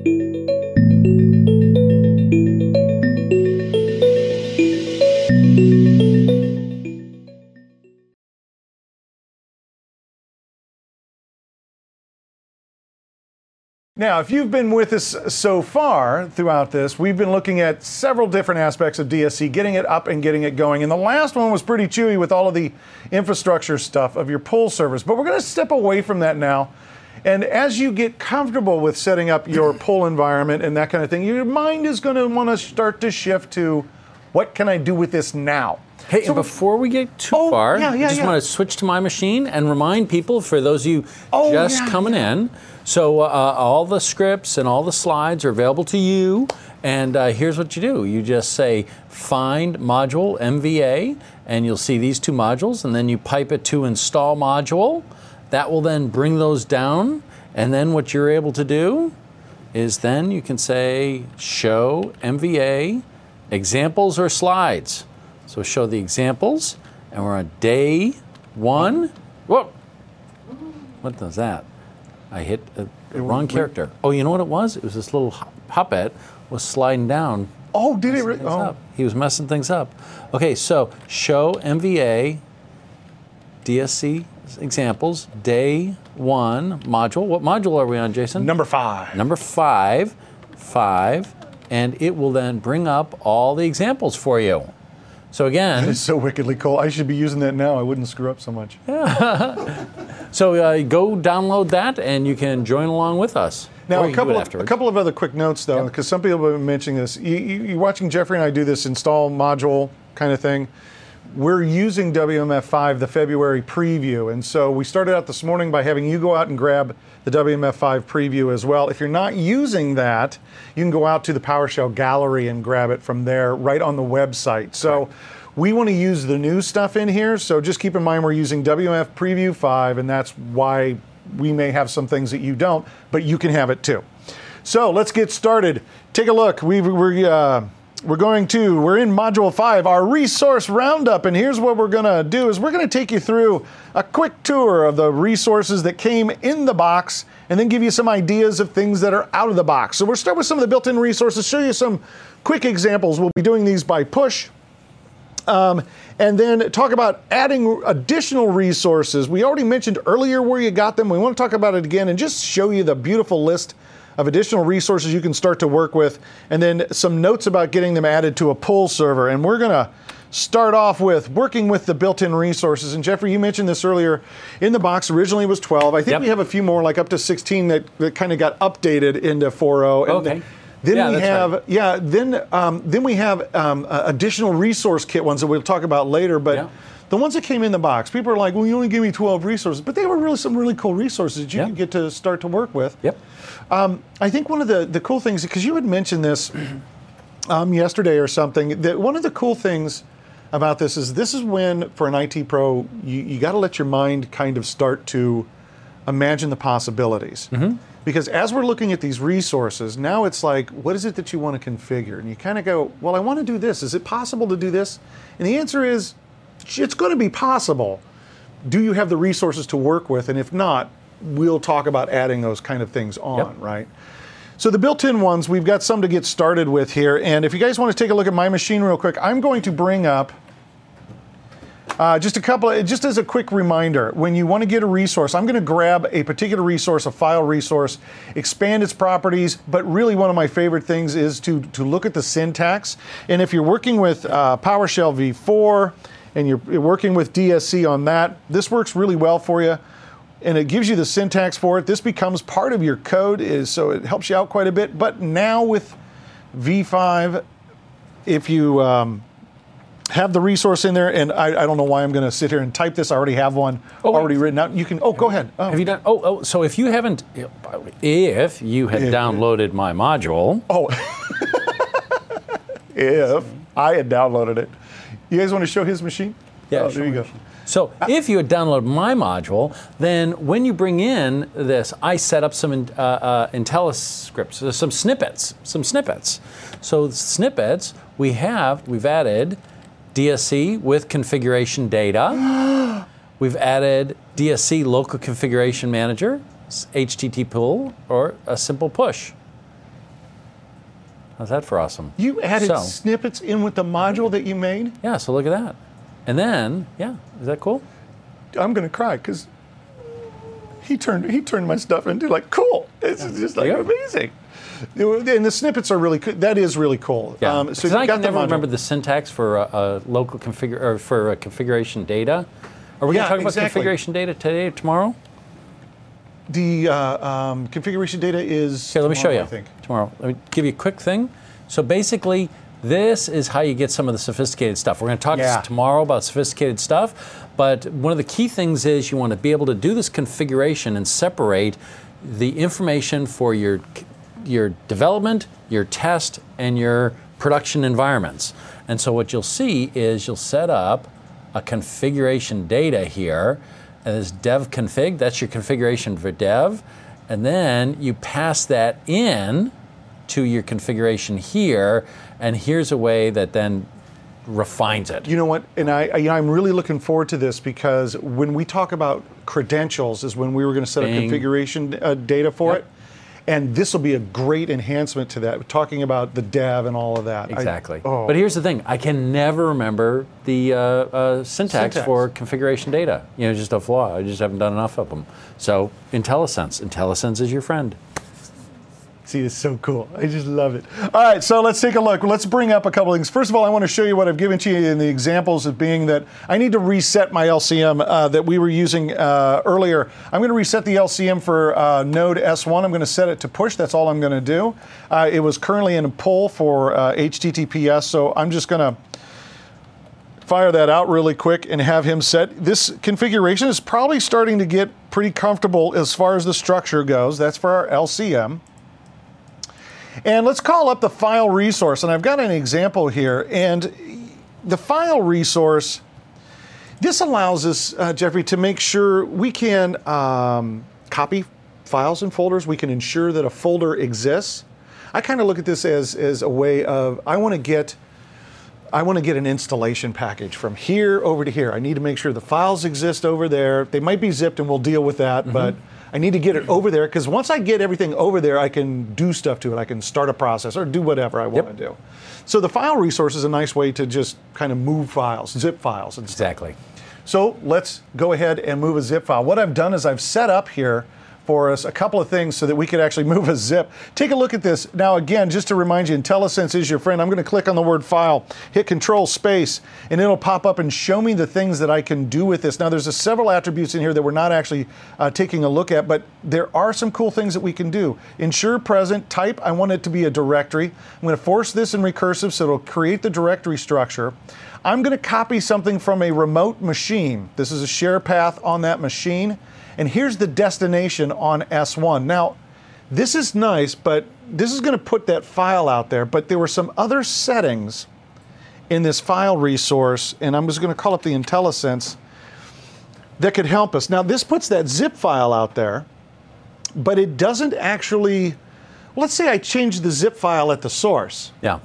Now, if you've been with us so far throughout this, we've been looking at several different aspects of DSC, getting it up and getting it going. And the last one was pretty chewy with all of the infrastructure stuff of your pull servers. But we're going to step away from that now. And as you get comfortable with setting up your pull environment and that kind of thing, your mind is going to want to start to shift to, what can I do with this now? Hey, so, and before we get too far, I just want to switch to my machine and remind people, for those of you coming in, so all the scripts and all the slides are available to you. And here's what you do. You just say, find module MVA, and you'll see these two modules, and then you pipe it to install module. That will then bring those down, and then what you're able to do is then you can say, show MVA, examples or slides. So show the examples, and we're on day 1. Whoa! What does that? I hit the wrong character. Oh, you know what it was? It was this little puppet was sliding down. Oh, did it? Oh. He was messing things up. Okay, so show MVA, DSC examples, day 1 module. What module are we on, Jason? Number 5. Number 5, and it will then bring up all the examples for you. So again, that is so wickedly cool. I should be using that now. I wouldn't screw up so much. So go download that, and you can join along with us. Now, a couple of other quick notes, though, because some people have been mentioning this. You're watching Jeffrey and I do this install module kind of thing. We're using WMF5, the February preview, and so we started out this morning by having you go out and grab the WMF5 preview as well. If you're not using that, you can go out to the PowerShell gallery and grab it from there right on the website. So we want to use the new stuff in here, so just keep in mind we're using WMF Preview 5, and that's why we may have some things that you don't, but you can have it too. So let's get started. Take a look. We're in Module 5, our resource roundup, and here's what we're going to do is we're going to take you through a quick tour of the resources that came in the box and then give you some ideas of things that are out of the box. So we'll start with some of the built-in resources, show you some quick examples. We'll be doing these by push. And then talk about adding additional resources. We already mentioned earlier where you got them. We want to talk about it again and just show you the beautiful list of additional resources you can start to work with, and then some notes about getting them added to a pull server. And we're going to start off with working with the built-in resources. And Jeffrey, you mentioned this earlier. In the box originally was 12. I think we have a few more, like up to 16 that kind of got updated into 4.0. Okay. Then we have additional resource kit ones that we'll talk about later. But the ones that came in the box, people are like, well, you only gave me 12 resources. But they were really some really cool resources that you can get to start to work with. I think one of the cool things, because you had mentioned this yesterday or something, that one of the cool things about this is when, for an IT pro, you got to let your mind kind of start to imagine the possibilities. Because as we're looking at these resources, now it's like, what is it that you want to configure? And you kind of go, well, I want to do this. Is it possible to do this? And the answer is, it's going to be possible. Do you have the resources to work with? And if not, we'll talk about adding those kind of things on, right? So the built-in ones, we've got some to get started with here. And if you guys want to take a look at my machine real quick, I'm going to bring up just as a quick reminder, when you want to get a resource, I'm going to grab a particular resource, a file resource, expand its properties, but really one of my favorite things is to look at the syntax. And if you're working with PowerShell v4 and you're working with DSC on that, this works really well for you. And it gives you the syntax for it. This becomes part of your code, so it helps you out quite a bit. But now with V5, if you have the resource in there, and I don't know why I'm going to sit here and type this. I already have one already written out. You can. Oh, go ahead. Have you done? So if you haven't, if you had downloaded my module. If I had downloaded it, you guys want to show his machine? Yeah. There you go. So if you had downloaded my module, then when you bring in this, I set up some IntelliScripts, some snippets. So snippets, we've added DSC with configuration data. We've added DSC local configuration manager, HTTP pull, or a simple push. How's that for awesome? You added snippets in with the module that you made? Yeah, so look at that. And then, yeah, is that cool? I'm going to cry because he turned my stuff into like cool. It's just like amazing. And the snippets are really cool. That is really cool. Yeah. So I can never remember the syntax for a local or for a configuration data. Are we going to talk about configuration data today or tomorrow? The configuration data is okay, let me show you. I think. Tomorrow. Let me give you a quick thing. So basically, this is how you get some of the sophisticated stuff. We're going to talk tomorrow about sophisticated stuff, but one of the key things is you want to be able to do this configuration and separate the information for your development, your test, and your production environments. And so what you'll see is you'll set up a configuration data here, and this dev config, that's your configuration for dev, and then you pass that in to your configuration here, and here's a way that then refines it. You know what? And I'm really looking forward to this because when we talk about credentials is when we were going to set up configuration data for it. And this will be a great enhancement to that, talking about the dev and all of that. Exactly. But here's the thing. I can never remember the syntax for configuration data. You know, just a flaw. I just haven't done enough of them. So IntelliSense. IntelliSense is your friend. See, it's so cool. I just love it. All right, so let's take a look. Let's bring up a couple of things. First of all, I want to show you what I've given to you in the examples of being that I need to reset my LCM that we were using earlier. I'm going to reset the LCM for node S1. I'm going to set it to push. That's all I'm going to do. It was currently in a pull for HTTPS, so I'm just going to fire that out really quick and have him set. This configuration is probably starting to get pretty comfortable as far as the structure goes. That's for our LCM. And let's call up the file resource. And I've got an example here. And the file resource, this allows us, Jeffrey, to make sure we can copy files and folders. We can ensure that a folder exists. I kind of look at this as a way of, I want to get an installation package from here over to here. I need to make sure the files exist over there. They might be zipped and we'll deal with that, but I need to get it over there because once I get everything over there, I can do stuff to it. I can start a process or do whatever I want to do. So the file resource is a nice way to just kind of move files, zip files and stuff. Exactly. So let's go ahead and move a zip file. What I've done is I've set up here for us a couple of things so that we could actually move a zip. Take a look at this. Now again, just to remind you, IntelliSense is your friend. I'm going to click on the word file, hit Control Space, and it'll pop up and show me the things that I can do with this. Now there's several attributes in here that we're not actually taking a look at, but there are some cool things that we can do. Ensure present, type, I want it to be a directory. I'm going to force this in recursive so it'll create the directory structure. I'm going to copy something from a remote machine. This is a share path on that machine. And here's the destination on S1. Now, this is nice, but this is going to put that file out there. But there were some other settings in this file resource, and I'm just going to call up the IntelliSense, that could help us. Now, this puts that zip file out there, but it doesn't actually, let's say I change the zip file at the source. Yeah.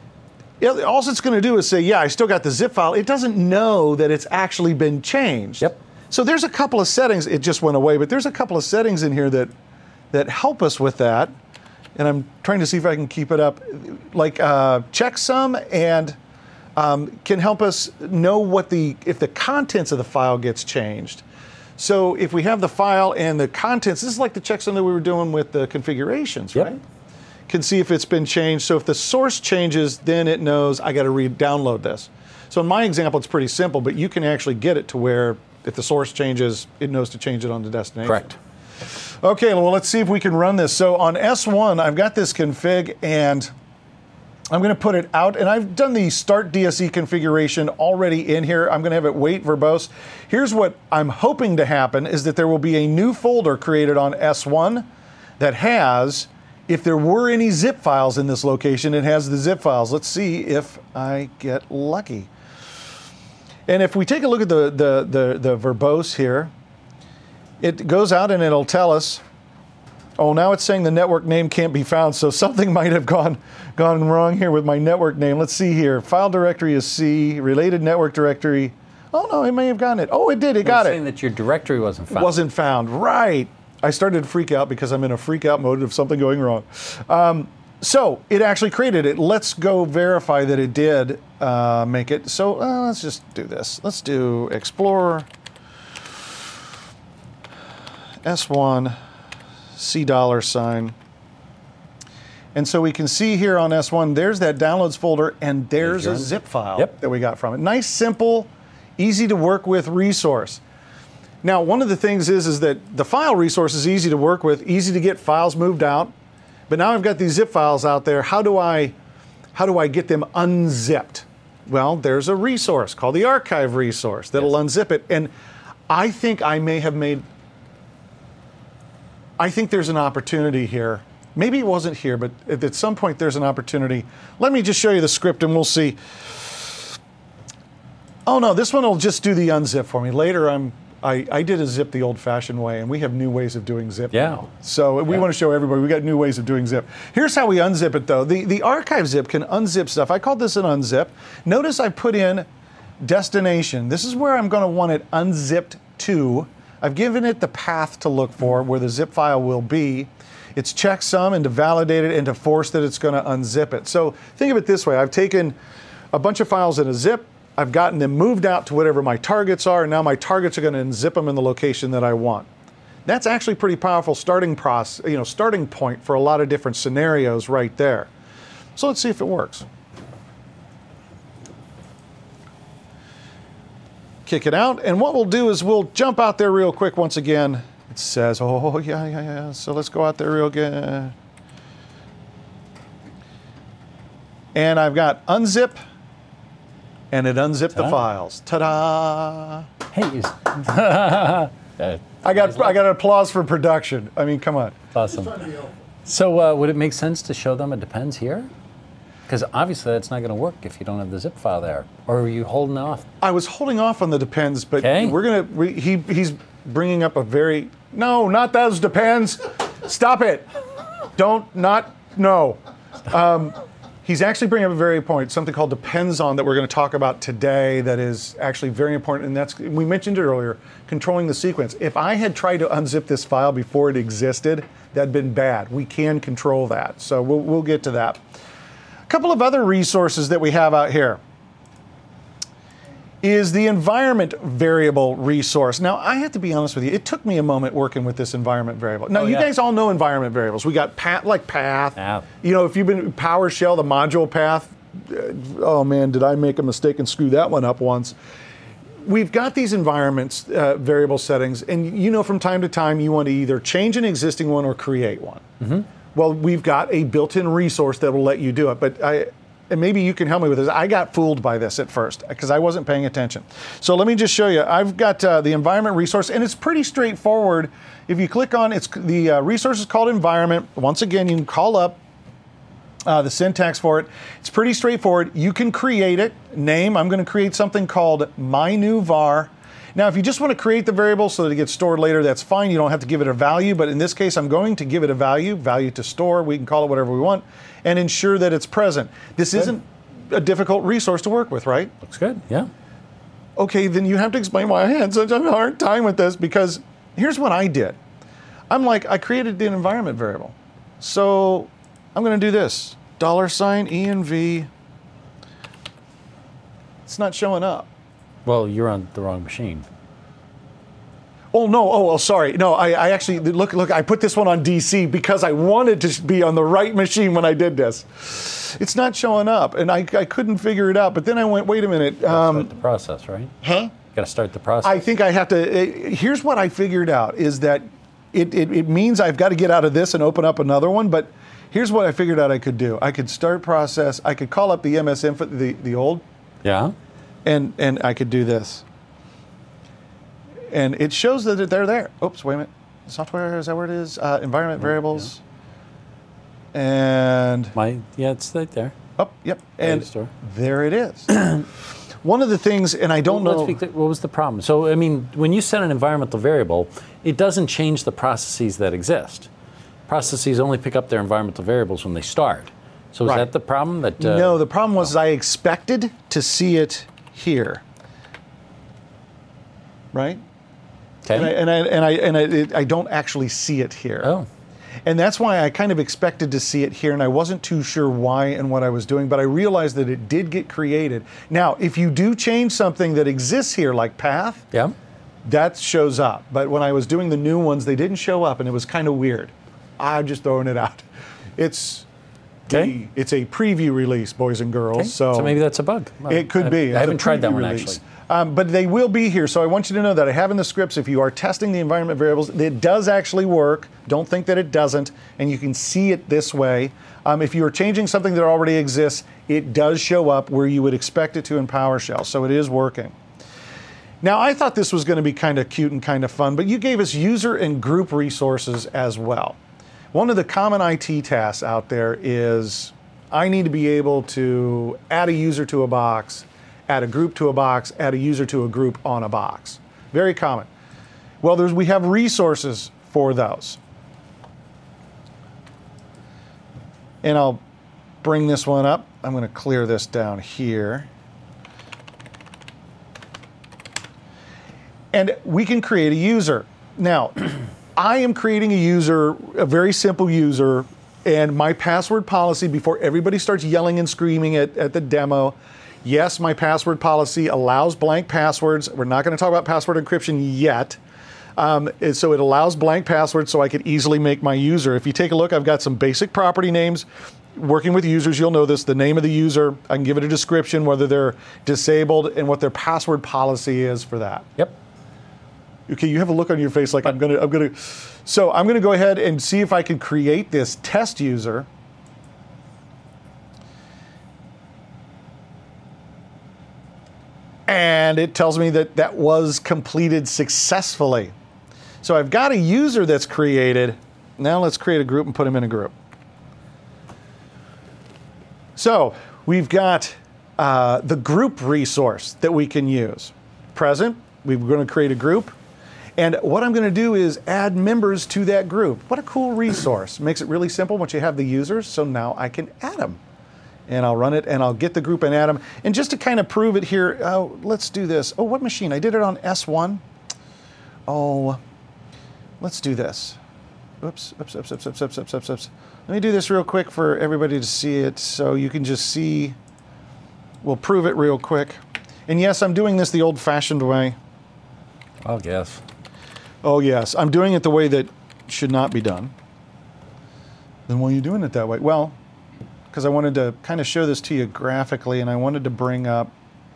All it's going to do is say, yeah, I still got the zip file. It doesn't know that it's actually been changed. Yep. So there's a couple of settings, it just went away, but there's a couple of settings in here that help us with that. And I'm trying to see if I can keep it up. Like checksum and can help us know if the contents of the file gets changed. So if we have the file and the contents, this is like the checksum that we were doing with the configurations, right? Can see if it's been changed. So if the source changes, then it knows I got to re-download this. So in my example, it's pretty simple, but you can actually get it to where if the source changes, it knows to change it on the destination. Correct. Okay, well, let's see if we can run this. So on S1, I've got this config, and I'm going to put it out. And I've done the start DSE configuration already in here. I'm going to have it wait verbose. Here's what I'm hoping to happen is that there will be a new folder created on S1 that has, if there were any zip files in this location, it has the zip files. Let's see if I get lucky. And if we take a look at the verbose here, it goes out and it'll tell us, oh, now it's saying the network name can't be found, so something might have gone wrong here with my network name. Let's see here. File directory is C, related network directory. Oh, no, it may have gotten it. Oh, it did. It got it. It's saying that your directory wasn't found. Wasn't found. Right. I started to freak out because I'm in a freak out mode of something going wrong. So it actually created it. Let's go verify that it did make it. So let's just do this. Let's do Explorer S1 $. And so we can see here on S1, there's that downloads folder, and there's a zip file that we got from it. Nice, simple, easy to work with resource. Now, one of the things is that the file resource is easy to work with, easy to get files moved out. But now I've got these zip files out there. How do I get them unzipped? Well, there's a resource called the archive resource that'll unzip it. And I think I think there's an opportunity here. Maybe it wasn't here, but at some point there's an opportunity. Let me just show you the script and we'll see. Oh no, this one will just do the unzip for me. Later I did a zip the old-fashioned way, and we have new ways of doing zip now. So we want to show everybody we got new ways of doing zip. Here's how we unzip it, though. The archive zip can unzip stuff. I called this an unzip. Notice I put in destination. This is where I'm going to want it unzipped to. I've given it the path to look for where the zip file will be. It's checksum and to validate it and to force that it's going to unzip it. So think of it this way. I've taken a bunch of files in a zip. I've gotten them moved out to whatever my targets are, and now my targets are going to unzip them in the location that I want. That's actually pretty powerful starting point for a lot of different scenarios right there. So let's see if it works. Kick it out, and what we'll do is we'll jump out there real quick once again. It says, oh yeah. So let's go out there real good. And I've got unzip. And it unzipped the files. Ta-da! Hey, I got an applause for production. I mean, come on. Awesome. So would it make sense to show them it depends here? Because obviously that's not going to work if you don't have the zip file there. Or are you holding off? I was holding off on the depends, but he's bringing up a very not those depends. Stop it. No. He's actually bringing up a very point, something called depends on that we're going to talk about today that is actually very important, and that's, we mentioned it earlier, controlling the sequence. If I had tried to unzip this file before it existed, that'd been bad. We can control that, so we'll get to that. A couple of other resources that we have out here is the environment variable resource. Now, I have to be honest with you, it took me a moment working with this environment variable. Now, you guys all know environment variables. We got path. Yeah. You know, if you've been PowerShell, the module path, oh man, did I make a mistake and screw that one up once. We've got these environments, variable settings, and you know from time to time you want to either change an existing one or create one. Mm-hmm. Well, we've got a built-in resource that will let you do it, but and maybe you can help me with this. I got fooled by this at first because I wasn't paying attention. So let me just show you. I've got the environment resource, and it's pretty straightforward. If you click on it, the resource is called environment. Once again, you can call up the syntax for it. It's pretty straightforward. You can create it. Name, I'm going to create something called my new var. Now, if you just want to create the variable so that it gets stored later, that's fine. You don't have to give it a value, but in this case, I'm going to give it a value to store. We can call it whatever we want, and ensure that it's present. This isn't a difficult resource to work with, right? Looks good, yeah. Okay, then you have to explain why I had such a hard time with this, because here's what I did. I created the environment variable. So I'm going to do this, $env. It's not showing up. Well, you're on the wrong machine. Oh, no. Oh, sorry. No, I actually, look, I put this one on DC because I wanted to be on the right machine when I did this. It's not showing up, and I couldn't figure it out. But then I went, wait a minute. Start the process, right? Huh? You got to start the process. I think I have to. Here's what I figured out is that it means I've got to get out of this and open up another one, but here's what I figured out I could do. I could start process. I could call up the MSInfo, the old. Yeah. And I could do this. And it shows that they're there. Oops, wait a minute. Software, is that where it is? Environment variables. Yeah. And it's right there. Oh, yep. And there it is. One of the things, and I don't know. What was the problem? So, I mean, when you set an environmental variable, it doesn't change the processes that exist. Processes only pick up their environmental variables when they start. So is that the problem? No, the problem was I expected to see it here, right? Okay. And I don't actually see it here. Oh. And that's why I kind of expected to see it here, and I wasn't too sure why and what I was doing, but I realized that it did get created. Now, if you do change something that exists here, like path, yeah, that shows up. But when I was doing the new ones, they didn't show up, and it was kind of weird. I'm just throwing it out. It's a preview release, boys and girls. Okay. So maybe that's a bug. It could be. I haven't tried that one, actually. But they will be here, so I want you to know that I have in the scripts, if you are testing the environment variables, it does actually work. Don't think that it doesn't, and you can see it this way. If you are changing something that already exists, it does show up where you would expect it to in PowerShell, so it is working. Now, I thought this was going to be kind of cute and kind of fun, but you gave us user and group resources as well. One of the common IT tasks out there is I need to be able to add a user to a box, add a group to a box, add a user to a group on a box. Very common. Well, we have resources for those. And I'll bring this one up. I'm going to clear this down here. And we can create a user. Now, I am creating a user, a very simple user, and my password policy, before everybody starts yelling and screaming at the demo, yes, my password policy allows blank passwords. We're not going to talk about password encryption yet. So it allows blank passwords so I could easily make my user. If you take a look, I've got some basic property names. Working with users, you'll know this, the name of the user. I can give it a description, whether they're disabled, and what their password policy is for that. Yep. Okay, you have a look on your face like So I'm gonna go ahead and see if I can create this test user. And it tells me that that was completed successfully. So I've got a user that's created. Now let's create a group and put them in a group. So we've got the group resource that we can use. Present, we're going to create a group. And what I'm going to do is add members to that group. What a cool resource. Makes it really simple once you have the users, so now I can add them. And I'll run it, and I'll get the group and add them. And just to kind of prove it here, let's do this. Oh, what machine? I did it on S1. Oh, let's do this. Oops. Let me do this real quick for everybody to see it so you can just see. We'll prove it real quick. And yes, I'm doing this the old-fashioned way. I'll guess. Oh, yes. I'm doing it the way that should not be done. Then why are you doing it that way? Well, because I wanted to kind of show this to you graphically, and I wanted to bring up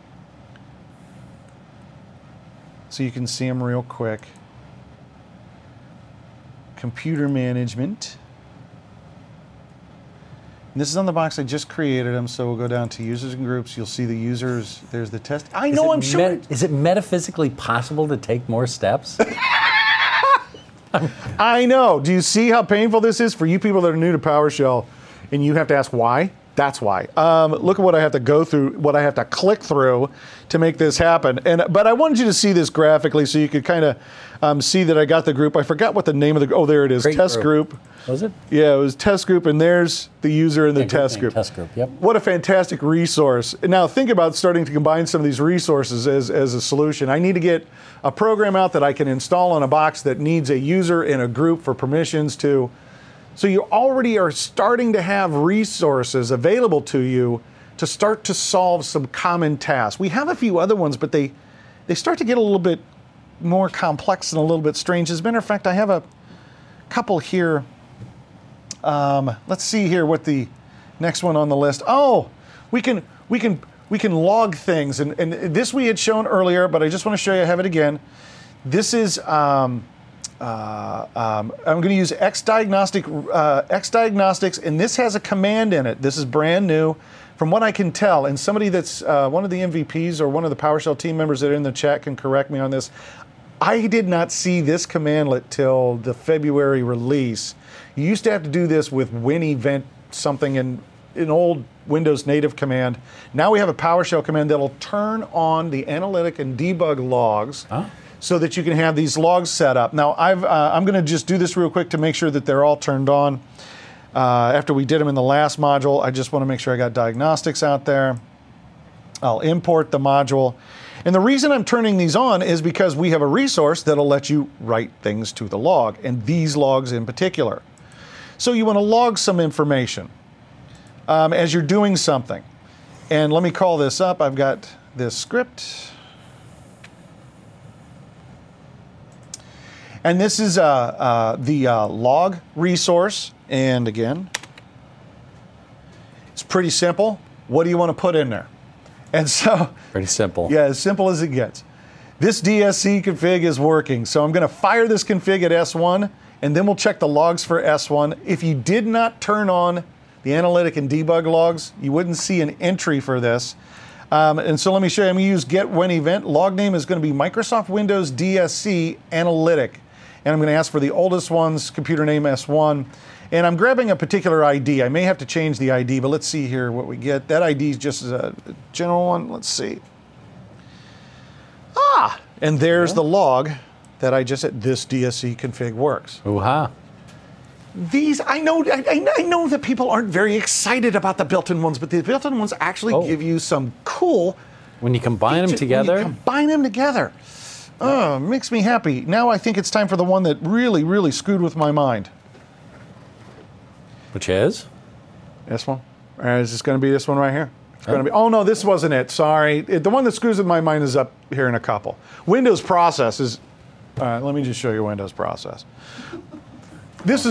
so you can see them real quick. Computer management. And this is on the box. I just created them, so we'll go down to users and groups. You'll see the users. There's the test. I know, I'm sure. Is it metaphysically possible to take more steps? I know. Do you see how painful this is for you people that are new to PowerShell, and you have to ask why? That's why. Look at what I have to go through, what I have to click through to make this happen. But I wanted you to see this graphically so you could kind of see that I got the group. I forgot what the name of the, oh, there it is, Great test group. Was it? Yeah, it was test group, and there's the user in the test group. Test group, yep. What a fantastic resource. Now think about starting to combine some of these resources as a solution. I need to get a program out that I can install on a box that needs a user and a group for permissions to. So you already are starting to have resources available to you to start to solve some common tasks. We have a few other ones, but they start to get a little bit more complex and a little bit strange. As a matter of fact, I have a couple here. Let's see here what the next one on the list. Oh, we can log things, and this we had shown earlier, but I just want to show you. I have it again. This is I'm going to use Xdiagnostics, and this has a command in it. This is brand new, from what I can tell. And somebody that's one of the MVPs or one of the PowerShell team members that are in the chat can correct me on this. I did not see this commandlet till the February release. You used to have to do this with WinEvent something in an old Windows native command. Now we have a PowerShell command that'll turn on the analytic and debug logs. Huh? So that you can have these logs set up. Now, I'm going to just do this real quick to make sure that they're all turned on. After we did them in the last module, I just want to make sure I got diagnostics out there. I'll import the module. And the reason I'm turning these on is because we have a resource that'll let you write things to the log, and these logs in particular. So you want to log some information as you're doing something. And let me call this up. I've got this script. And this is the log resource. And again, it's pretty simple. What do you want to put in there? And so, pretty simple. Yeah, as simple as it gets. This DSC config is working. So I'm going to fire this config at S1, and then we'll check the logs for S1. If you did not turn on the analytic and debug logs, you wouldn't see an entry for this. And so let me show you. I'm going to use get when event. Log name is going to be Microsoft Windows DSC Analytic. And I'm going to ask for the oldest one's computer name S1. And I'm grabbing a particular ID. I may have to change the ID, but let's see here what we get. That ID is just a general one. Let's see. And there's the log that I just said. This DSC config works. Ooh-ha. These, I know that people aren't very excited about the built-in ones, but the built-in ones actually give you some cool. When you combine them together. Oh, makes me happy. Now I think it's time for the one that really, really screwed with my mind. Which is? This one? Is this going to be this one right here? It's going to be. Oh no, this wasn't it. Sorry. The one that screws with my mind is up here in a couple. Windows process is. Let me just show you Windows process. This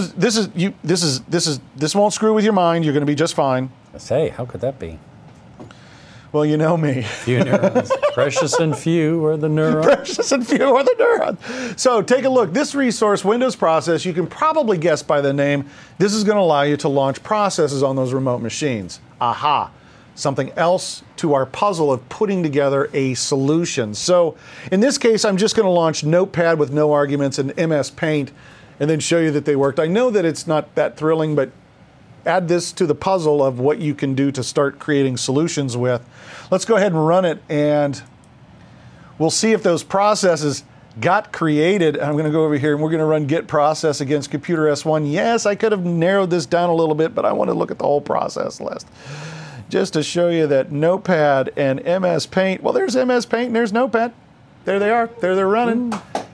won't screw with your mind. You're going to be just fine. I say, how could that be? Well, you know me. Few neurons. Precious and few are the neurons. Precious and few are the neurons. So take a look. This resource, Windows Process, you can probably guess by the name. This is going to allow you to launch processes on those remote machines. Aha. Something else to our puzzle of putting together a solution. So in this case, I'm just going to launch Notepad with no arguments and MS Paint and then show you that they worked. I know that it's not that thrilling, but add this to the puzzle of what you can do to start creating solutions with. Let's go ahead and run it, and we'll see if those processes got created. I'm going to go over here, and we're going to run git process against computer S1. Yes, I could have narrowed this down a little bit, but I want to look at the whole process list just to show you that Notepad and MS Paint, well, there's MS Paint and there's Notepad. There they are. There they're running.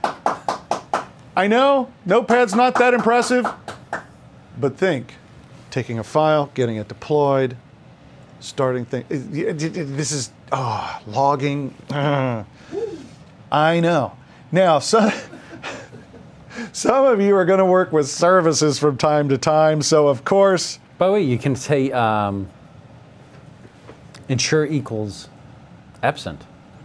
I know, Notepad's not that impressive, but think. Taking a file, getting it deployed, starting things. This is, logging. I know. Now, some of you are going to work with services from time to time, so of course. By the way, you can say ensure equals absent.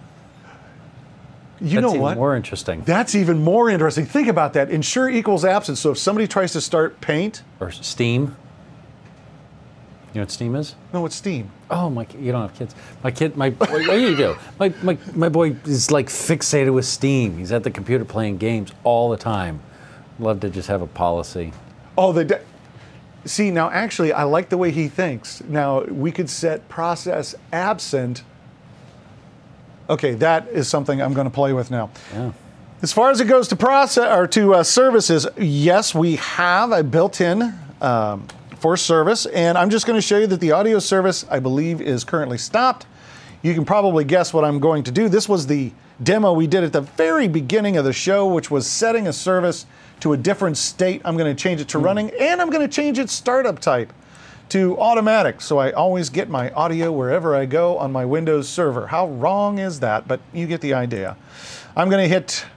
You know what? That's even more interesting. That's even more interesting. Think about that. Ensure equals absent. So if somebody tries to start Paint. Or Steam. You know what Steam is? No, it's Steam. Oh, you don't have kids. My boy, what do you do? My boy is like fixated with Steam. He's at the computer playing games all the time. Love to just have a policy. Oh, see, now actually, I like the way he thinks. Now, we could set process absent. Okay, that is something I'm going to play with now. Yeah. As far as it goes to process or to services, yes, we have a built-in for service, and I'm just going to show you that the audio service, I believe, is currently stopped. You can probably guess what I'm going to do. This was the demo we did at the very beginning of the show, which was setting a service to a different state. I'm going to change it to running, and I'm going to change its startup type to automatic, so I always get my audio wherever I go on my Windows server. How wrong is that? But you get the idea. I'm going to hit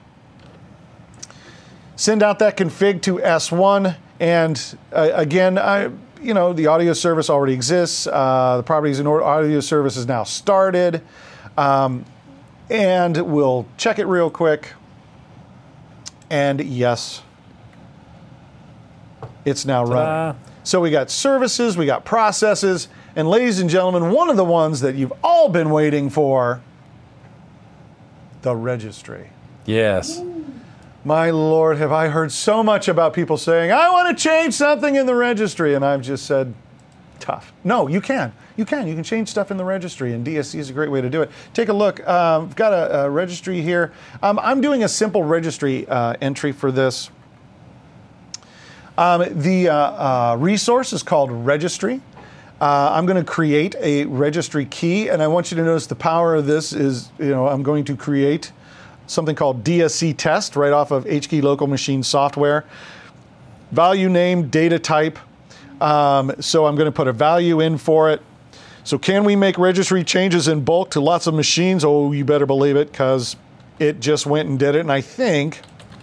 send out that config to S1, and again, the audio service already exists. The properties in audio service is now started, and we'll check it real quick. And yes, it's now running. So we got services, we got processes, and ladies and gentlemen, one of the ones that you've all been waiting for, the registry. Yes. My Lord, have I heard so much about people saying, I want to change something in the registry, and I've just said, tough. No, you can. You can change stuff in the registry, and DSC is a great way to do it. Take a look. I've got a registry here. I'm doing a simple registry entry for this. The resource is called registry. I'm going to create a registry key, and I want you to notice the power of this is, I'm going to create something called DSC test right off of HKey local machine software. value name, data type. So I'm going to put a value in for it. So can we make registry changes in bulk to lots of machines? Oh, you better believe it, because it just went and did it. And I think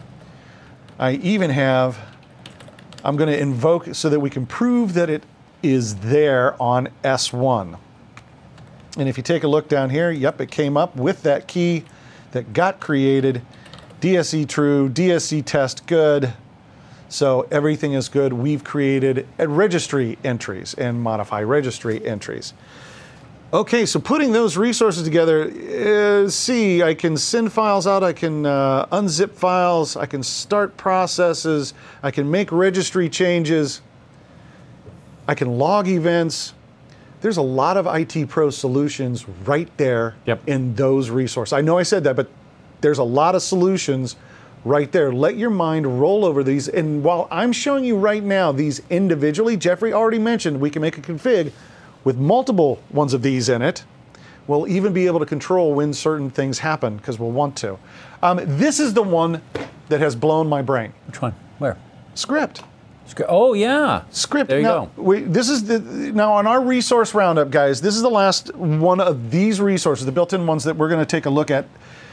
I even have, I'm going to invoke so that we can prove that it is there on S1. And if you take a look down here, yep, it came up with that key that got created. DSE true, DSE test good. So everything is good. We've created registry entries and modify registry entries. Okay, so putting those resources together, see, I can send files out, I can unzip files, I can start processes, I can make registry changes, I can log events. There's a lot of IT Pro solutions right there in those resources. I know I said that, but there's a lot of solutions right there. Let your mind roll over these. And while I'm showing you right now these individually, Jeffrey already mentioned we can make a config with multiple ones of these in it. We'll even be able to control when certain things happen because we'll want to. This is the one that has blown my brain. Which one? Where? Script. Oh yeah, Script. There you go. This is now on our resource roundup, guys. This is the last one of these resources, the built-in ones that we're going to take a look at.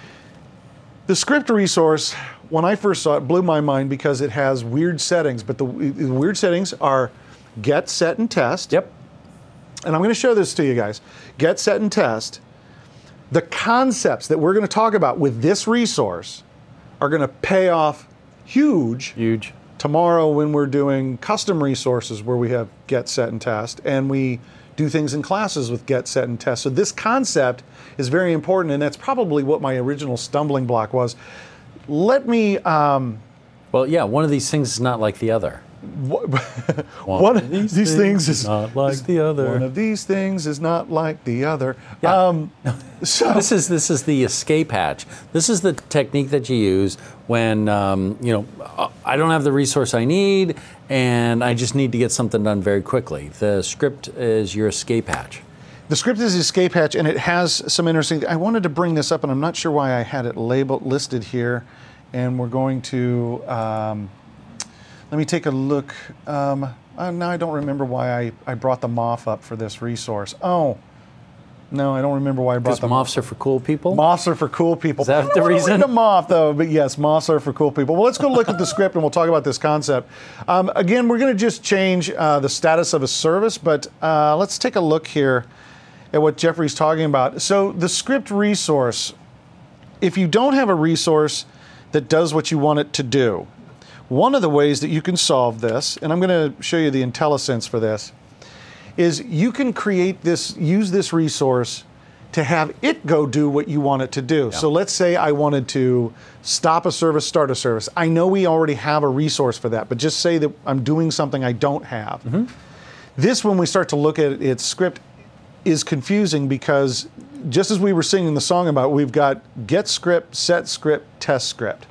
The script resource, when I first saw it, blew my mind because it has weird settings. But the weird settings are get, set, and test. Yep. And I'm going to show this to you guys. Get, set, and test. The concepts that we're going to talk about with this resource are going to pay off huge tomorrow when we're doing custom resources where we have get, set, and test, and we do things in classes with get, set, and test. So this concept is very important, and that's probably what my original stumbling block was. Let me... well, yeah, one of these things is not like the other. One of these things is not like the other. One of these things is not like the other. Yeah. So this is the escape hatch. This is the technique that you use when I don't have the resource I need and I just need to get something done very quickly. The script is your escape hatch. The script is escape hatch, and it has some interesting. I wanted to bring this up, and I'm not sure why I had it listed here. And we're going to. Let me take a look. Now I don't remember why I brought the MOF up for this resource. Oh, no, I don't remember why I brought the MOFs are for cool people? MOFs are for cool people. Is that the reason? The MOF, though, but yes, MOFs are for cool people. Well, let's go look at the script and we'll talk about this concept. Again, we're going to just change the status of a service, but let's take a look here at what Jeffrey's talking about. So the script resource, if you don't have a resource that does what you want it to do, one of the ways that you can solve this, and I'm going to show you the IntelliSense for this, is you can use this resource to have it go do what you want it to do. Yeah. So let's say I wanted to stop a service, start a service. I know we already have a resource for that, but just say that I'm doing something I don't have. Mm-hmm. This, when we start to look at its script, is confusing because just as we were singing the song about, we've got get script, set script, test script.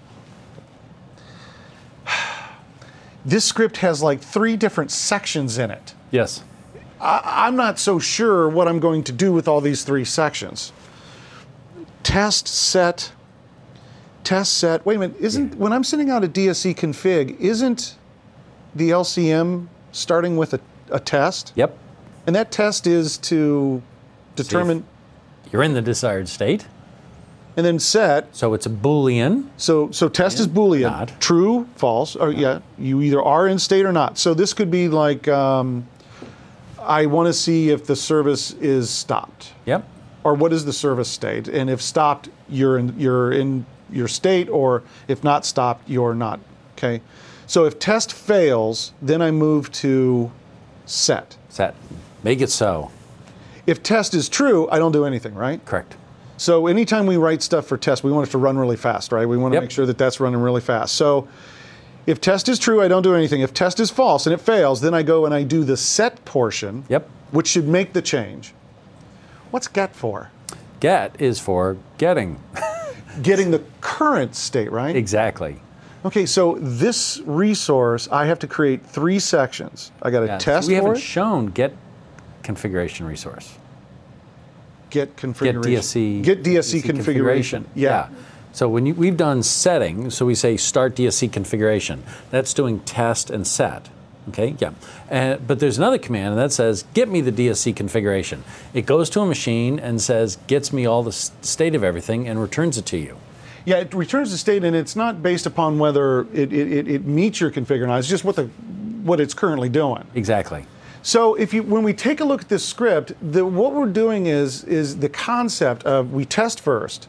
This script has like 3 different sections in it. Yes. I'm not so sure what I'm going to do with all these 3 sections. Test, set. Wait a minute, when I'm sending out a DSE config, isn't the LCM starting with a test? Yep. And that test is to determine... You're in the desired state. And then set. So it's a Boolean. So test is Boolean. Not. True, false, or yeah, you either are in state or not. So this could be like, I want to see if the service is stopped. Yep. Or what is the service state? And if stopped, you're in your state, or if not stopped, you're not. Okay. So if test fails, then I move to set. Set. Make it so. If test is true, I don't do anything, right? Correct. So anytime we write stuff for test, we want it to run really fast, right? We want to make sure that that's running really fast. So if test is true, I don't do anything. If test is false and it fails, then I go and I do the set portion, which should make the change. What's get for? Get is for getting. Getting the current state, right? Exactly. Okay, so this resource, I have to create 3 sections. I got a test for it. We haven't shown get configuration resource. Get configuration. Get DSE. Get DSE configuration. Yeah. So when we've done setting, so we say start DSC configuration. That's doing test and set. Okay, yeah. But there's another command that says get me the DSC configuration. It goes to a machine and says gets me all the state of everything and returns it to you. Yeah, it returns the state, and it's not based upon whether it meets your configure or not. It's just what it's currently doing. Exactly. So when we take a look at this script, what we're doing is the concept of we test first.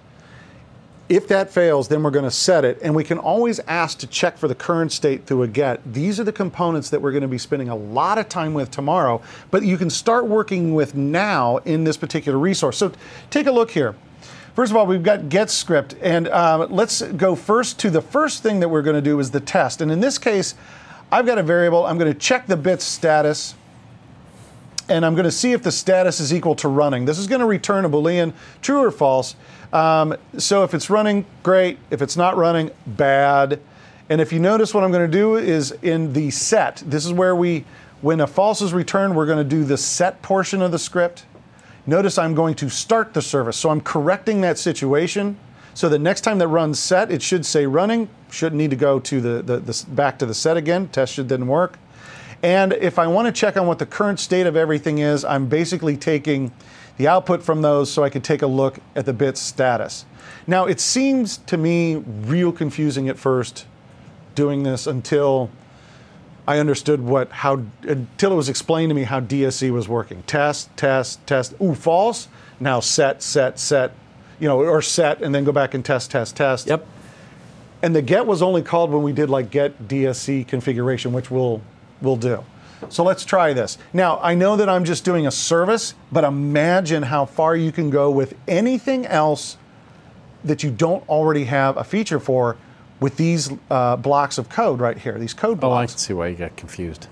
If that fails, then we're going to set it, and we can always ask to check for the current state through a get. These are the components that we're going to be spending a lot of time with tomorrow, but you can start working with now in this particular resource. So take a look here. First of all, we've got get script, and let's go first to the first thing that we're going to do is the test. And in this case, I've got a variable. I'm going to check the bit status, and I'm going to see if the status is equal to running. This is going to return a Boolean, true or false. So if it's running, great. If it's not running, bad. And if you notice, what I'm going to do is in the set, this is where when a false is returned, we're going to do the set portion of the script. Notice I'm going to start the service. So I'm correcting that situation. So the next time that runs set, it should say running. Shouldn't need to go to the back to the set again. Test didn't work. And if I want to check on what the current state of everything is, I'm basically taking the output from those so I can take a look at the bit status. Now, it seems to me real confusing at first doing this until I understood until it was explained to me how DSC was working. Test, test, test. Ooh, false. Now set, set, set, or set, and then go back and test, test, test. Yep. And the get was only called when we did like get DSC configuration, which we'll do. So let's try this. Now, I know that I'm just doing a service, but imagine how far you can go with anything else that you don't already have a feature for with these blocks of code right here, these code blocks. Oh, I can see why you got confused.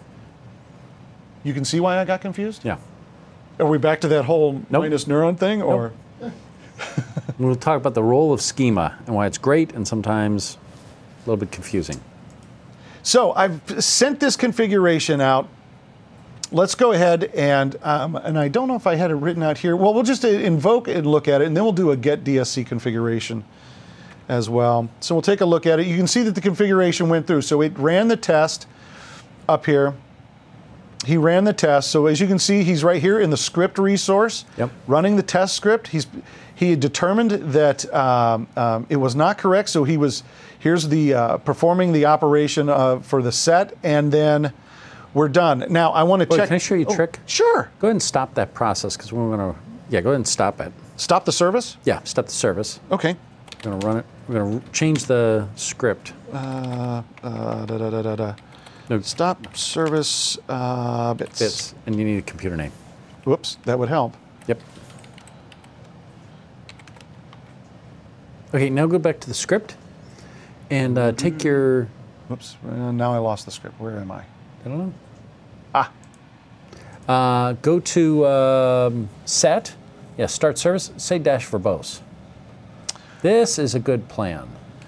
You can see why I got confused? Yeah. Are we back to that whole Nope. minus neuron thing? Or? Nope. We'll talk about the role of schema and why it's great and sometimes a little bit confusing. So I've sent this configuration out. Let's go ahead and I don't know if I had it written out here. Well, we'll just invoke and look at it, and then we'll do a get DSC configuration as well. So we'll take a look at it. You can see that the configuration went through. So it ran the test up here. He ran the test. So as you can see, he's right here in the script resource, running the test script. He had determined that it was not correct. So here's the performing the operation for the set, and then we're done. Now I want to check. Can I show you a trick? Sure. Go ahead and stop that process because we're going to. Yeah, go ahead and stop it. Stop the service? Yeah, stop the service. Okay. We're going to run it. We're going to change the script. No. Stop service bits. Bits, and you need a computer name. Whoops, that would help. Yep. Okay, now go back to the script and take your. Whoops, now I lost the script. Where am I? I don't know. Go to set. Yeah, start service. Say dash verbose. This is a good plan.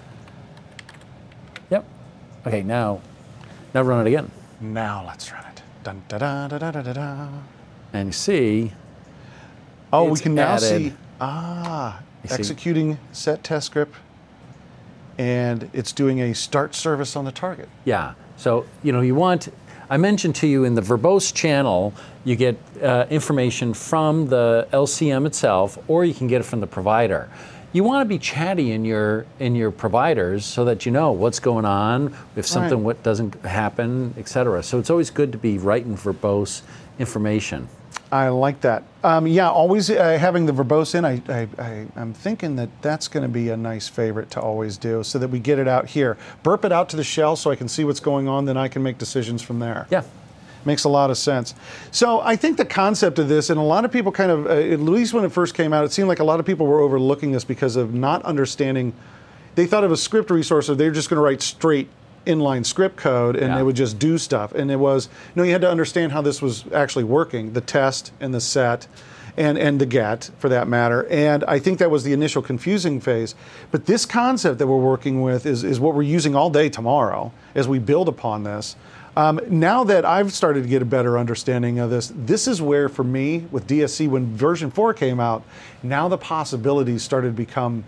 Yep. Okay, now run it again. Now let's run it. Dun, da, da, da, da, da, da. And you see. Oh, we can now added. see. Executing set test script, and it's doing a start service on the target. Yeah. So you want. I mentioned to you in the verbose channel, you get information from the LCM itself, or you can get it from the provider. You want to be chatty in your providers so that you know what's going on, if something what doesn't happen, etc. So it's always good to be writing verbose information. I like that. Yeah, always having the verbose in. I'm thinking that that's going to be a nice favorite to always do, so that we get it out here. Burp it out to the shell so I can see what's going on. Then I can make decisions from there. Yeah. Makes a lot of sense. So I think the concept of this, and a lot of people kind of, at least when it first came out, it seemed like a lot of people were overlooking this because of not understanding. They thought of a script resource, or they're just going to write straight inline script code and they would just do stuff. And it was, you had to understand how this was actually working, the test and the set and the get for that matter. And I think that was the initial confusing phase. But this concept that we're working with is what we're using all day tomorrow as we build upon this. Now that I've started to get a better understanding of this is where, for me, with DSC, when version 4 came out, now the possibilities started to become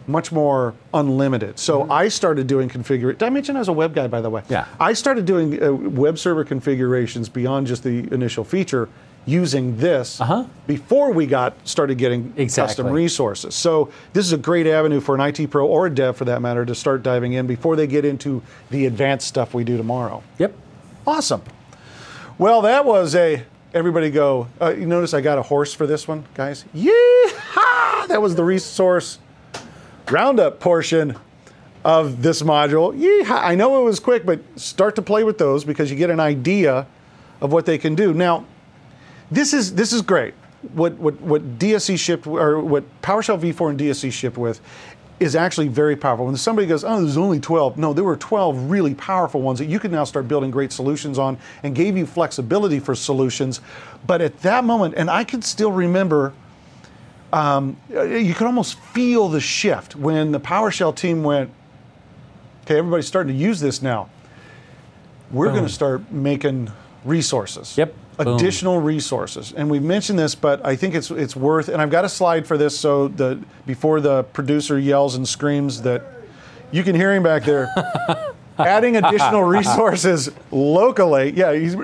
much more unlimited. So I started doing configuration. Did I mention I was a web guy, by the way? Yeah. I started doing web server configurations beyond just the initial feature using this before we started getting custom resources. So this is a great avenue for an IT pro or a dev, for that matter, to start diving in before they get into the advanced stuff we do tomorrow. Yep. Awesome. Well, that was everybody go. You notice I got a horse for this one, guys? Yee-haw! That was the resource roundup portion of this module. Yee-haw! I know it was quick, but start to play with those because you get an idea of what they can do. Now, this is great. What DSC shipped, or what PowerShell v4 and DSC shipped with, is actually very powerful. When somebody goes, oh, there's only 12. No, there were 12 really powerful ones that you can now start building great solutions on, and gave you flexibility for solutions. But at that moment, and I can still remember, you could almost feel the shift when the PowerShell team went, okay, everybody's starting to use this now. We're going to start making resources. Yep. Additional resources. And we mentioned this, but I think it's worth, and I've got a slide for this so before the producer yells and screams that you can hear him back there. Adding additional resources locally. Yeah, he's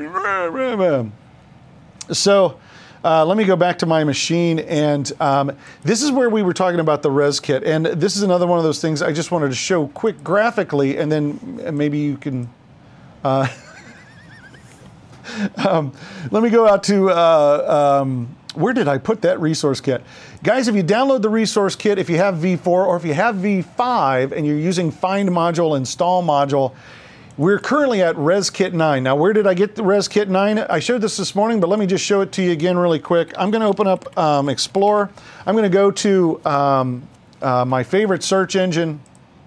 so let me go back to my machine, and this is where we were talking about the res kit, and this is another one of those things I just wanted to show quick graphically, and then maybe you can let me go out to, where did I put that resource kit? Guys, if you download the resource kit, if you have V4 or if you have V5 and you're using find module, install module, we're currently at ResKit 9. Now, where did I get the ResKit 9? I showed this morning, but let me just show it to you again really quick. I'm going to open up Explorer. I'm going to go to my favorite search engine.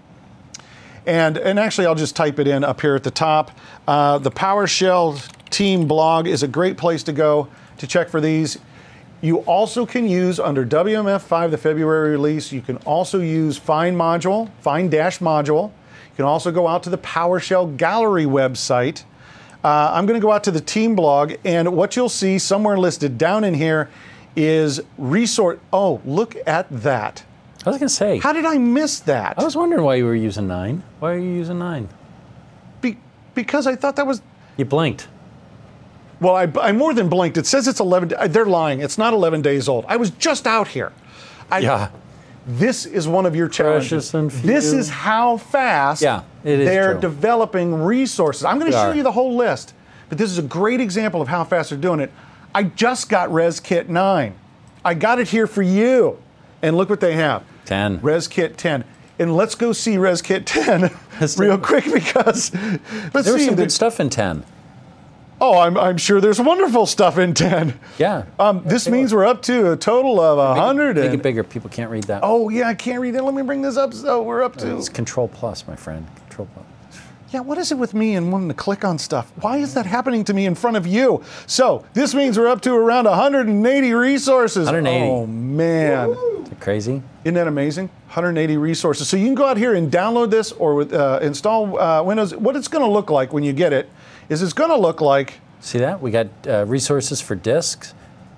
And actually, I'll just type it in up here at the top. The PowerShell team blog is a great place to go to check for these. You also can use, under WMF5, the February release, you can also use find module, find-module. You can also go out to the PowerShell Gallery website. I'm going to go out to the team blog, and what you'll see somewhere listed down in here is resource. Oh, look at that. I was going to say. How did I miss that? I was wondering why you were using 9. Why are you using 9? Because I thought that was... You blinked. Well, I more than blinked. It says it's 11. They're lying. It's not 11 days old. I was just out here. Yeah. This is one of your challenges. This is how fast they're developing resources. I'm going to show you the whole list, but this is a great example of how fast they're doing it. I just got ResKit 9. I got it here for you. And look what they have. 10. ResKit 10. And let's go see ResKit 10 real quick, because there was some good stuff in 10. Oh, I'm sure there's wonderful stuff in 10. Yeah. This means we're up to a total of 100. Make it bigger. People can't read that. Oh, yeah, I can't read that. Let me bring this up. So we're up to... It's Control Plus, my friend. Control Plus. Yeah, what is it with me and wanting to click on stuff? Why is that happening to me in front of you? So this means we're up to around 180 resources. 180. Oh, man. Is that crazy? Isn't that amazing? 180 resources. So you can go out here and download this or install Windows. What it's going to look like when you get it is it's going to look like... See that? We got resources for disks,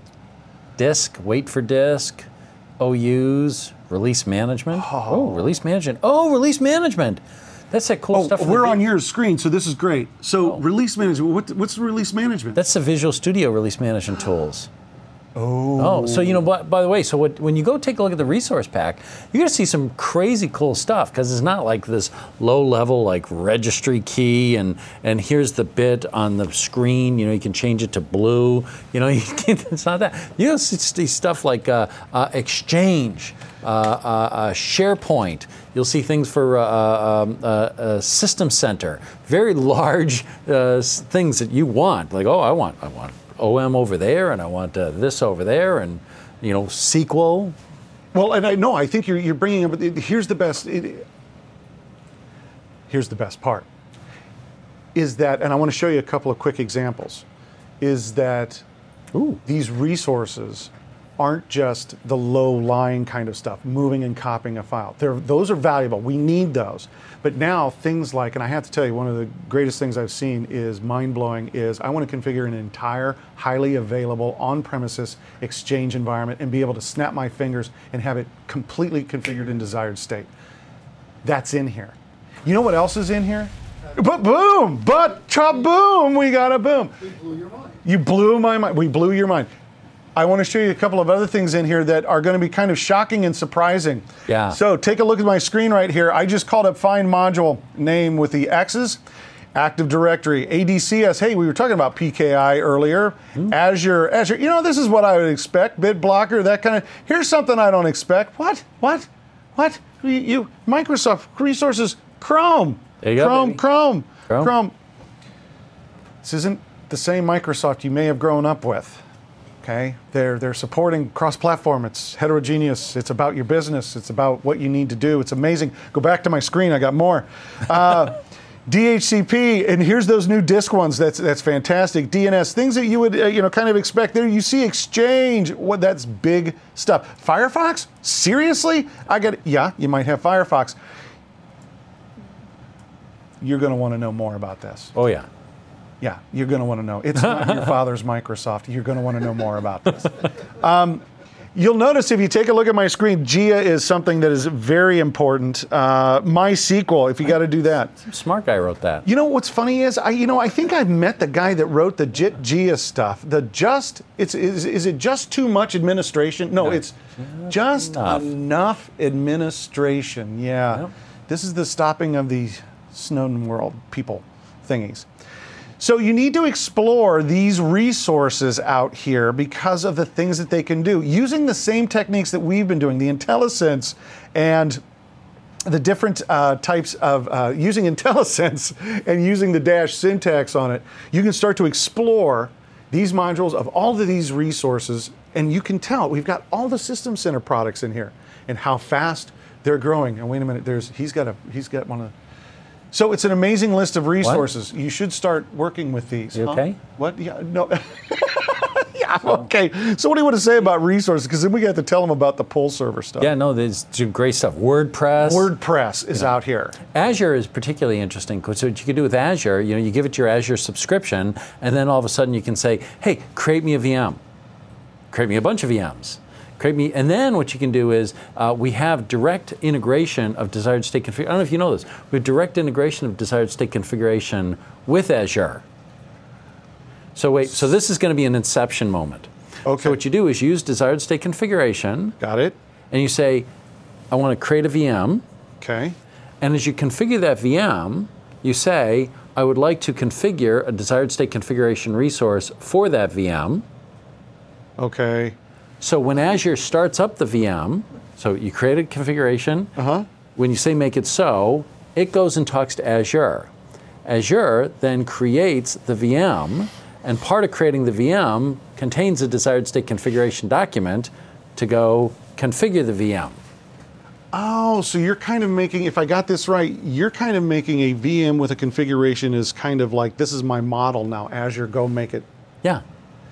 wait for disk, OUs, release management. Release management. Release management. That's that cool stuff. We're on your screen, so this is great. So release management, what's release management? That's the Visual Studio release management tools. So you know, by the way, so when you go take a look at the resource pack, you're going to see some crazy cool stuff, because it's not like this low level like registry key and here's the bit on the screen. You know, you can change it to blue. You know, it's not that. You know, see stuff like Exchange, SharePoint. You'll see things for System Center, very large things that you want. Like, I want OM over there, and I want this over there, and you know, SQL. Well, and I think you're bringing up. Here's the best. Here's the best part. Is that, and I want to show you a couple of quick examples. Is that these resources aren't just the low-lying kind of stuff, moving and copying a file. Those are valuable. We need those. But now things like, and I have to tell you, one of the greatest things I've seen is mind-blowing, is I want to configure an entire highly available on-premises Exchange environment and be able to snap my fingers and have it completely configured in desired state. That's in here. You know what else is in here? But boom, boom, we got a boom. We blew your mind. You blew my mind. We blew your mind. I want to show you a couple of other things in here that are going to be kind of shocking and surprising. Yeah. So take a look at my screen right here. I just called up find module name with the X's. Active Directory, ADCS. Hey, we were talking about PKI earlier. Azure. You know, this is what I would expect. BitBlocker, that kind of. Here's something I don't expect. What? You Microsoft resources. Chrome. There you go, Chrome. This isn't the same Microsoft you may have grown up with. Okay, they're supporting cross-platform. It's heterogeneous. It's about your business. It's about what you need to do. It's amazing. Go back to my screen. I got more. DHCP, and here's those new disk ones. That's fantastic. DNS, things that you would kind of expect there. You see Exchange. What? That's big stuff. Firefox? Seriously? Yeah, you might have Firefox. You're going to want to know more about this. Oh yeah. Yeah, you're going to want to know. It's not your father's Microsoft. You're going to want to know more about this. You'll notice if you take a look at my screen, GIA is something that is very important. MySQL, if you got to do that. Some smart guy wrote that. You know what's funny is, I think I've met the guy that wrote the JIT GIA stuff. Is it just too much administration? No, it's just enough administration. Yeah. Yep. This is the stopping of the Snowden world people thingies. So you need to explore these resources out here because of the things that they can do. Using the same techniques that we've been doing, the IntelliSense and the different types of using IntelliSense and using the dash syntax on it, you can start to explore these modules of all of these resources, and you can tell we've got all the System Center products in here and how fast they're growing. And wait a minute, he's got one of the. So it's an amazing list of resources. What? You should start working with these. You okay? What? Yeah, no. Yeah, okay. So what do you want to say about resources? Because then we got to tell them about the pull server stuff. Yeah, no, there's great stuff. WordPress is out here. Azure is particularly interesting because what you can do with Azure, you give it your Azure subscription, and then all of a sudden you can say, hey, create me a VM. Create me a bunch of VMs. And then what you can do is we have direct integration of desired state configuration. I don't know if you know this. We have direct integration of desired state configuration with Azure. So this is going to be an inception moment. Okay. So what you do is you use desired state configuration. Got it. And you say, I want to create a VM. Okay. And as you configure that VM, you say, I would like to configure a desired state configuration resource for that VM. Okay. So when Azure starts up the VM, so you create a configuration, when you say make it so, it goes and talks to Azure. Azure then creates the VM, and part of creating the VM contains a desired state configuration document to go configure the VM. Oh, so you're kind of making, if I got this right, you're kind of making a VM with a configuration is kind of like, this is my model now, Azure, go make it. Yeah.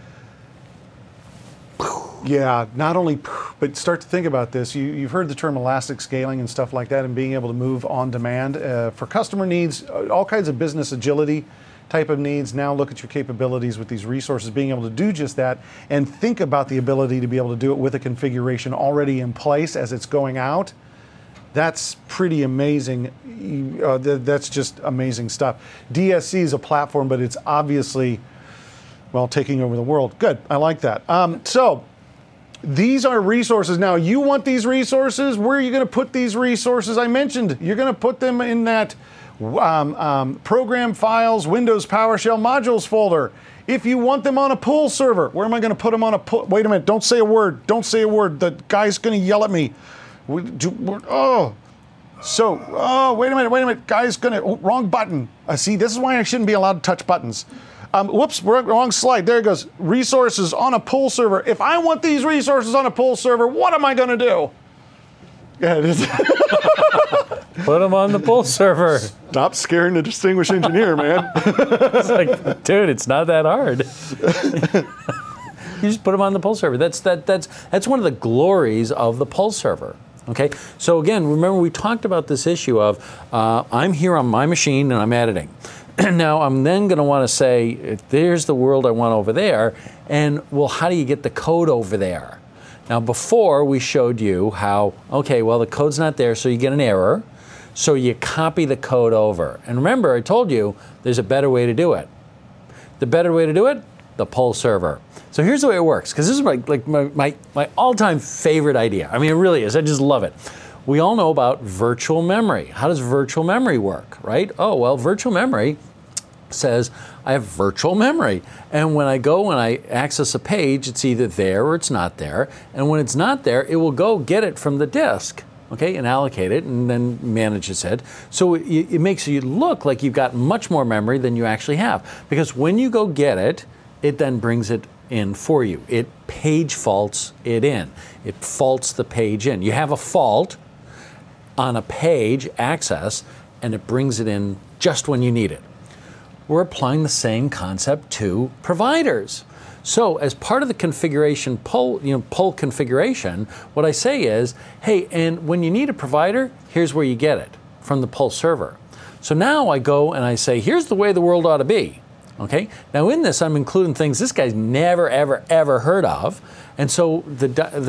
Yeah, not only, but start to think about this. You've heard the term elastic scaling and stuff like that, and being able to move on demand for customer needs, all kinds of business agility type of needs. Now look at your capabilities with these resources, being able to do just that, and think about the ability to be able to do it with a configuration already in place as it's going out. That's pretty amazing. That's just amazing stuff. DSC is a platform, but it's obviously, well, taking over the world. Good, I like that. So these are resources. Now, you want these resources? Where are you going to put these resources? I mentioned you're going to put them in that program files, Windows PowerShell modules folder. If you want them on a pull server, where am I going to put them on a pull? Wait a minute, don't say a word. Don't say a word. The guy's going to yell at me. Wait a minute, guy's going to, wrong button. See, this is why I shouldn't be allowed to touch buttons. Whoops, wrong slide. There it goes. Resources on a pull server. If I want these resources on a pull server, what am I going to do? Yeah, it is. Put them on the pull server. Stop scaring the distinguished engineer, man. It's like, dude, it's not that hard. You just put them on the pull server. That's one of the glories of the pull server. Okay, so again, remember we talked about this issue of I'm here on my machine and I'm editing. Now I'm then going to want to say, there's the world I want over there, and well, how do you get the code over there? Now before we showed you how, okay, well the code's not there, so you get an error, so you copy the code over. And remember, I told you there's a better way to do it. The better way to do it? The pull server. So here's the way it works, because this is my all-time favorite idea. I mean, it really is. I just love it. We all know about virtual memory. How does virtual memory work, right? Oh, well, virtual memory says I have virtual memory. And when I go and I access a page, it's either there or it's not there. And when it's not there, it will go get it from the disk, okay, and allocate it and then manages it. So it makes you look like you've got much more memory than you actually have. Because when you go get it, it then brings it in for you. It page faults it in. It faults the page in. You have a fault on a page access, and it brings it in just when you need it. We're applying the same concept to providers. So as part of the configuration pull configuration, what I say is, hey, and when you need a provider, here's where you get it, from the pull server. So now I go and I say, here's the way the world ought to be. Okay. Now in this, I'm including things this guy's never, ever, ever heard of. And so the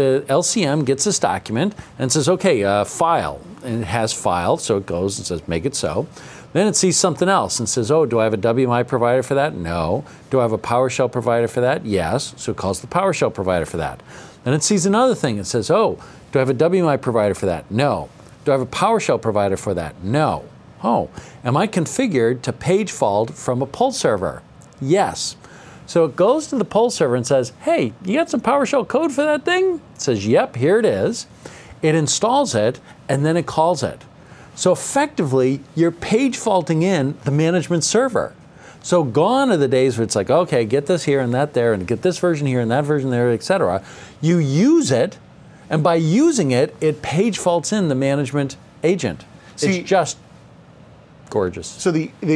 LCM gets this document and says, okay, file. And it has file, so it goes and says, make it so. Then it sees something else and says, oh, do I have a WMI provider for that? No. Do I have a PowerShell provider for that? Yes. So it calls the PowerShell provider for that. Then it sees another thing and says, oh, do I have a WMI provider for that? No. Do I have a PowerShell provider for that? No. Oh, am I configured to page fault from a pull server? Yes. So it goes to the pull server and says, hey, you got some PowerShell code for that thing? It says, yep, here it is. It installs it, and then it calls it. So effectively, you're page faulting in the management server. So gone are the days where it's like, okay, get this here and that there, and get this version here and that version there, etc. You use it, and by using it, it page faults in the management agent. It's just gorgeous. So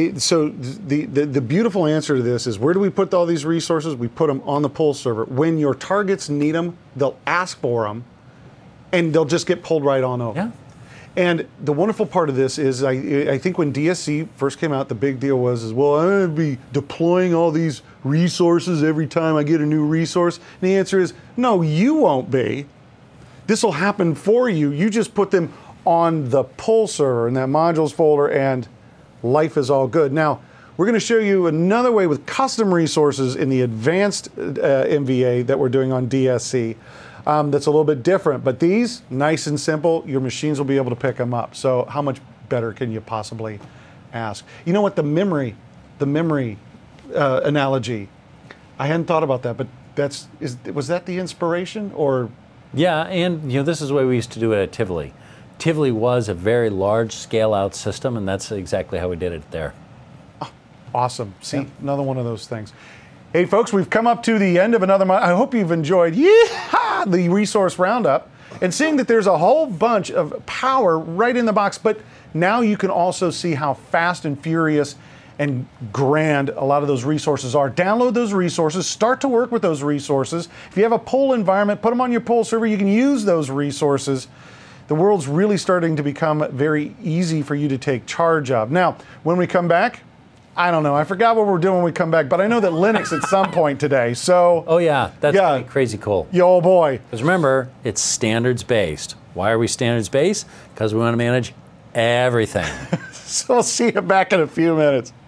the beautiful answer to this is, where do we put all these resources? We put them on the pull server. When your targets need them, they'll ask for them, and they'll just get pulled right on over. Yeah. And the wonderful part of this is, I think when DSC first came out, the big deal was, well, I'm going to be deploying all these resources every time I get a new resource. And the answer is, no, you won't be. This will happen for you. You just put them on the pull server in that modules folder, and life is all good. Now, we're going to show you another way with custom resources in the advanced MVA that we're doing on DSC. That's a little bit different, but these, nice and simple, your machines will be able to pick them up. So how much better can you possibly ask? You know what, the memory analogy, I hadn't thought about that, but was that the inspiration, or? Yeah, and this is the way we used to do it at Tivoli. Tivoli was a very large scale-out system, and that's exactly how we did it there. Oh, awesome. See, another one of those things. Hey, folks, we've come up to the end of another month. I hope you've enjoyed the resource roundup and seeing that there's a whole bunch of power right in the box. But now you can also see how fast and furious and grand a lot of those resources are. Download those resources. Start to work with those resources. If you have a pull environment, put them on your pull server. You can use those resources. The world's really starting to become very easy for you to take charge of. Now, when we come back, I don't know. I forgot what we're doing when we come back, but I know that Linux at some point today. So. Oh yeah, that's crazy cool. Yo, boy. Because remember, it's standards based. Why are we standards based? Because we want to manage everything. So I'll see you back in a few minutes.